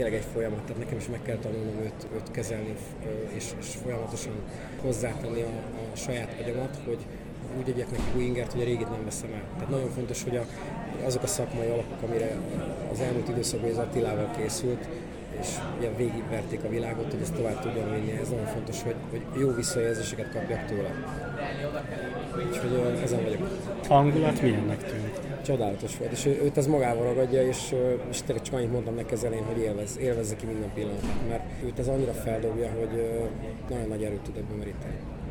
Tényleg egy folyamat, tehát nekem is meg kell tanulnom őt kezelni, és folyamatosan hozzátenni a saját agyamat, hogy úgy adjak neki új ingert, hogy a régit nem veszem el. Tehát nagyon fontos, hogy azok a szakmai alapok, amire az elmúlt időszakban az Attilával készült, és ugye végigverték a világot, hogy ezt tovább tudjam vinni. Ez nagyon fontos, hogy jó visszajelzéseket kapjak tőle. Úgyhogy ezen vagyok. Hangulat milyennek tűnt? Csodálatos volt, és őt ez magával ragadja, és tényleg csak annyit mondtam neki az elején, hogy élvezze ki minden pillanatát, mert őt ez annyira feldobja, hogy nagyon nagy erőt tud ebből meríteni.